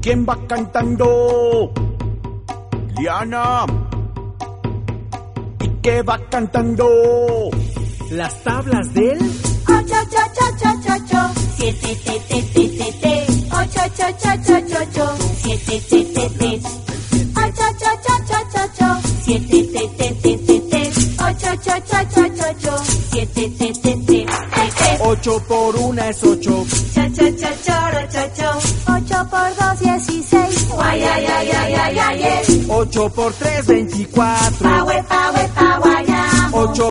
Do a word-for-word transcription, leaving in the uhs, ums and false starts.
¿Quién va cantando? Liana. ¿Y qué va cantando? Las tablas del ocho, ocho, ocho, ocho, ocho, siete, te, te, te, te, te, ocho, ocho, ocho, ocho, ocho, siete, te, te, te, ocho, ocho, ocho, ocho, ocho, siete, te, te, te, te, te, ocho, ocho, ocho, ocho, ocho, siete, te, te, te, te, te. Ocho por una es ocho. Cha, cha, cha, choro, cho, cho. Ocho por dos, dieciséis. Guay, ay, ay, ay, ay, ay, ay. Ocho por tres, veinticuatro. Pa, we, pa, we, pa, guayamo. Ocho